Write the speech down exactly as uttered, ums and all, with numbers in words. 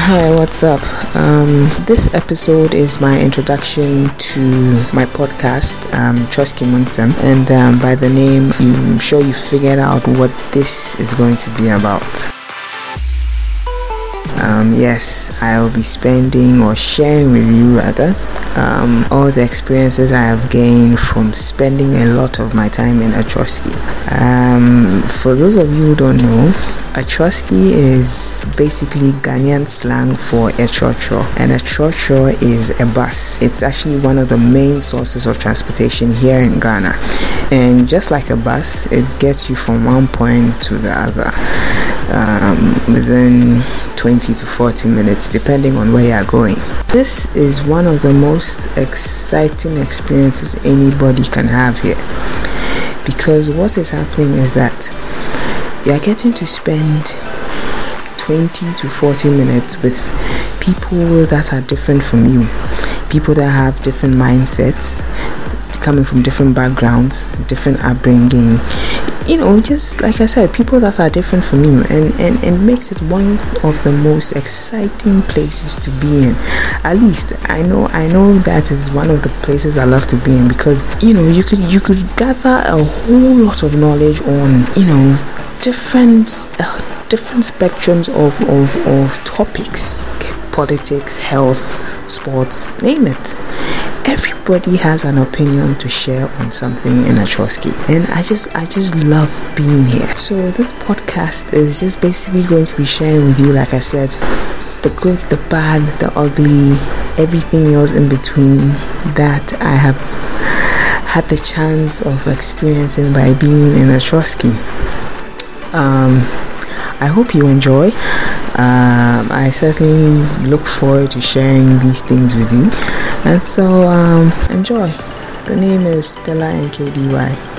Hi, what's up? Um, this episode is my introduction to my podcast, um, Troski Munsem, and um, by the name, I'm sure you figured out what this is going to be about. Um, yes, I will be spending or sharing with you rather um, all the experiences I have gained from spending a lot of my time in Atroski. Um, for those of you who don't know, Atroski is basically Ghanaian slang for a trotro, and a trotro is a bus. It's actually one of the main sources of transportation here in Ghana, and just like a bus, it gets you from one point to the other um, within twenty to forty minutes depending on where you're going. This is one of the most exciting experiences anybody can have here, because what is happening is that you are getting to spend twenty to forty minutes with people that are different from you, people that have different mindsets, coming from different backgrounds, different upbringing, you know, just like I said, people that are different from you, and, and, and makes it one of the most exciting places to be in. At least I know I know that is one of the places I love to be in, because you know you could you could gather a whole lot of knowledge on, you know, different uh, different spectrums of, of, of topics, politics, health, sports, name it. Everybody has an opinion to share on something in Atroski, and I just I just love being here. So this podcast is just basically going to be sharing with you, like I said, the good, the bad, the ugly, everything else in between that I have had the chance of experiencing by being in Atroski. Um, I hope you enjoy. Um, I certainly look forward to sharing these things with you, and so um, enjoy. The name is Stella N K D Y.